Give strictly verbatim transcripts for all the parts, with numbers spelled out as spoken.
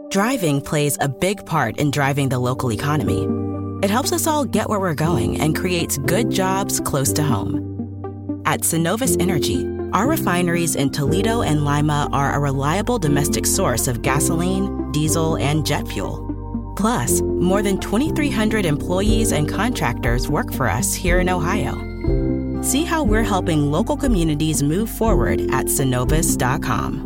Driving plays a big part in driving the local economy. It helps us all get where we're going and creates good jobs close to home. At Synovus Energy, our refineries in Toledo and Lima are a reliable domestic source of gasoline, diesel, and jet fuel. Plus, more than twenty-three hundred employees and contractors work for us here in Ohio. See how we're helping local communities move forward at synovus dot com.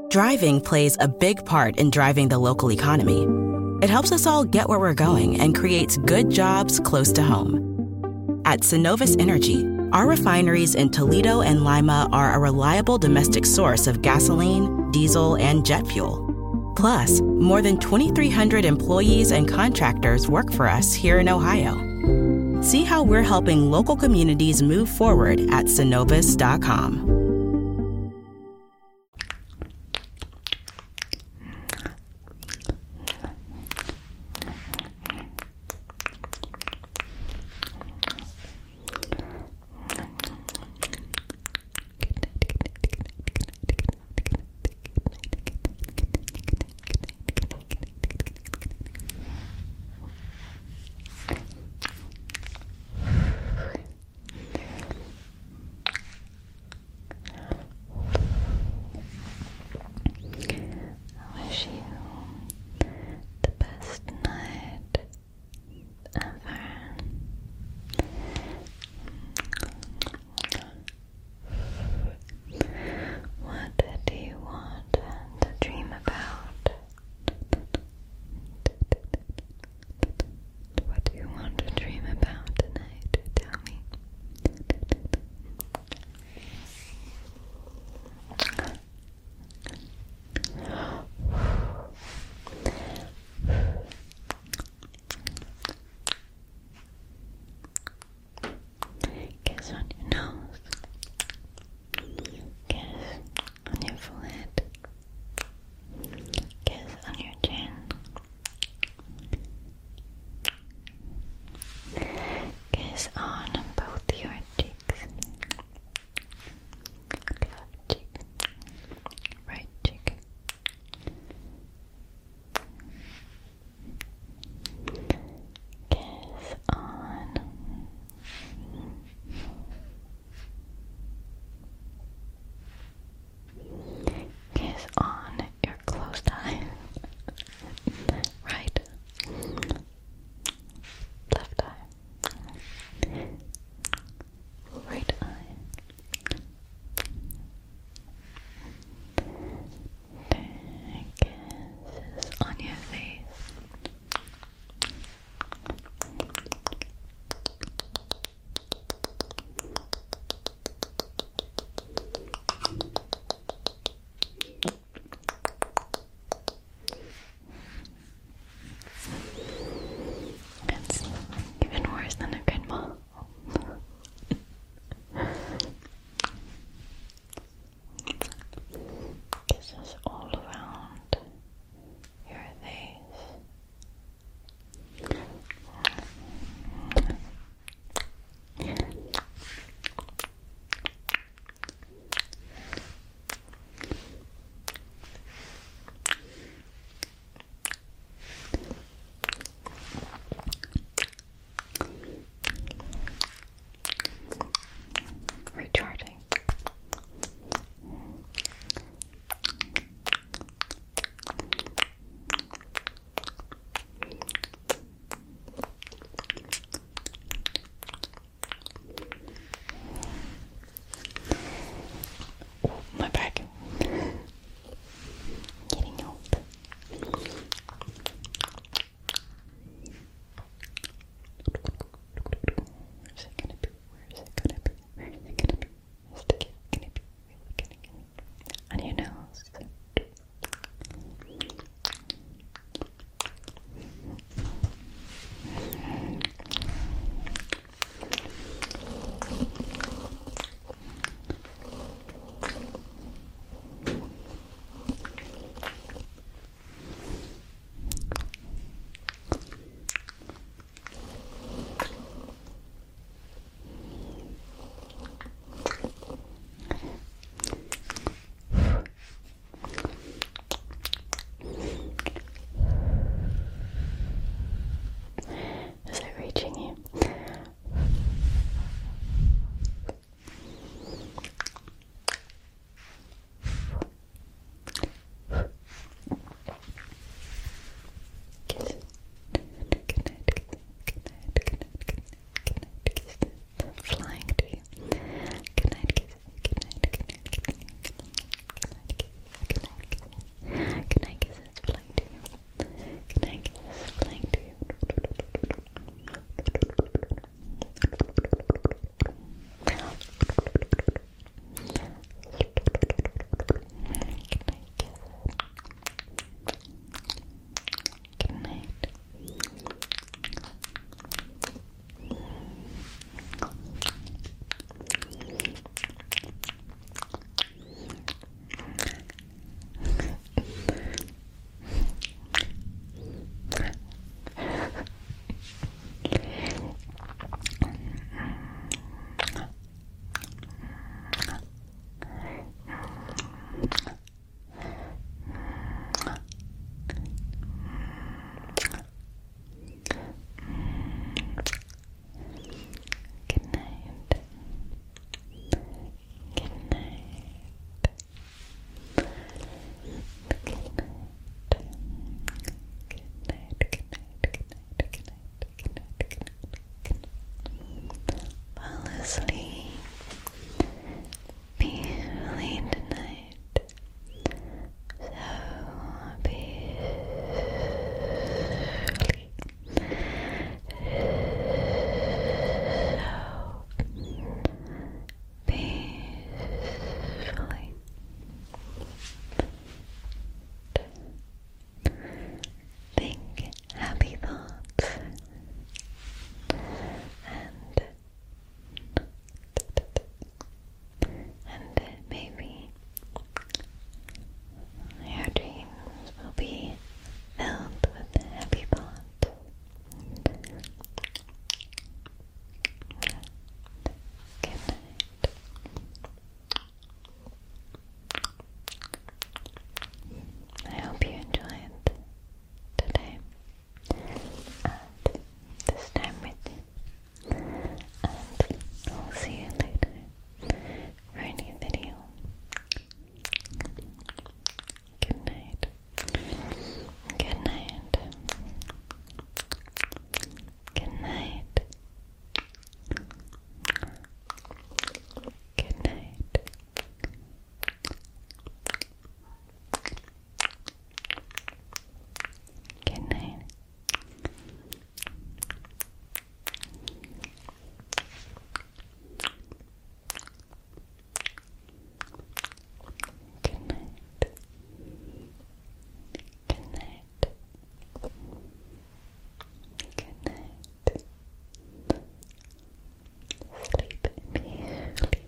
Driving plays a big part in driving the local economy. It helps us all get where we're going and creates good jobs close to home. At Synovus Energy, our refineries in Toledo and Lima are a reliable domestic source of gasoline, diesel, and jet fuel. Plus, more than twenty-three hundred employees and contractors work for us here in Ohio. See how we're helping local communities move forward at synovus dot com. sleep peacefully tonight. So peacefully. So peacefully. Think happy thoughts and and maybe your dreams will be filled with happy thoughts. Good night. I hope you enjoyed today and this time with me, and I'll see you later for a new video. Good night. Good night. Good night. Good night. Good night. Good night. Good night. Good night. Sleep peacefully.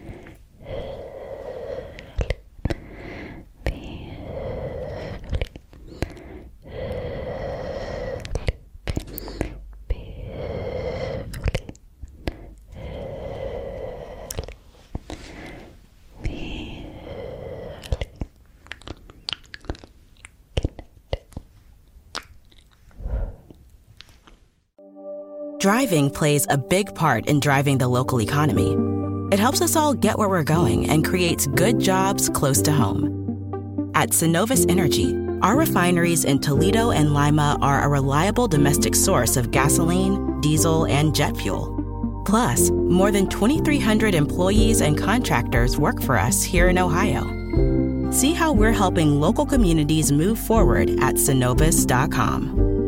Driving plays a big part in driving the local economy. It helps us all get where we're going and creates good jobs close to home. At Synovus Energy, our refineries in Toledo and Lima are a reliable domestic source of gasoline, diesel, and jet fuel. Plus, more than twenty-three hundred employees and contractors work for us here in Ohio. See how we're helping local communities move forward at synovus dot com.